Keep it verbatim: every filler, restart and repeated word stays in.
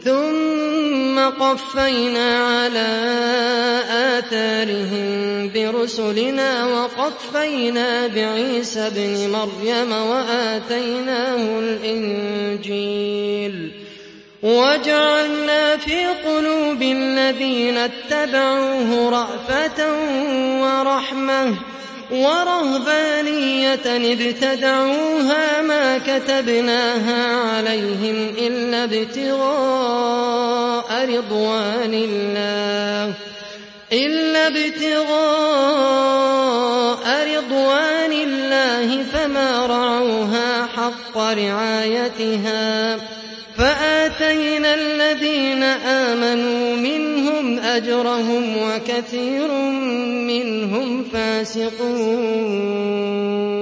ثُمَّ قَفَّيْنَا عَلَىٰ آثَارِهِم بِرُسُلِنَا وَقَفَّيْنَا بِعِيسَى ابْنِ مَرْيَمَ وَآتَيْنَاهُ الْإِنجِيلَ وَجَعَلْنَا فِي قُلُوبِ الَّذِينَ اتَّبَعُوهُ رَأْفَةً وَرَحْمَةً وَرَهْبَانِيَّةً ابْتَدَعُوهَا مَا كَتَبْنَاهَا عَلَيْهِمْ إِلَّا ابْتِغَاءَ رِضْوَانِ اللَّهِ إِلَّا ابْتِغَاءَ رِضْوَانِ اللَّهِ فَمَا رَعَوْهَا حَقَّ رِعَايَتِهَا فَآتَيْنَا الَّذِينَ آمَنُوا مِنْهُمْ أَجْرَهُمْ وَكَثِيرٌ مِّنْهُمْ فَاسِقُونَ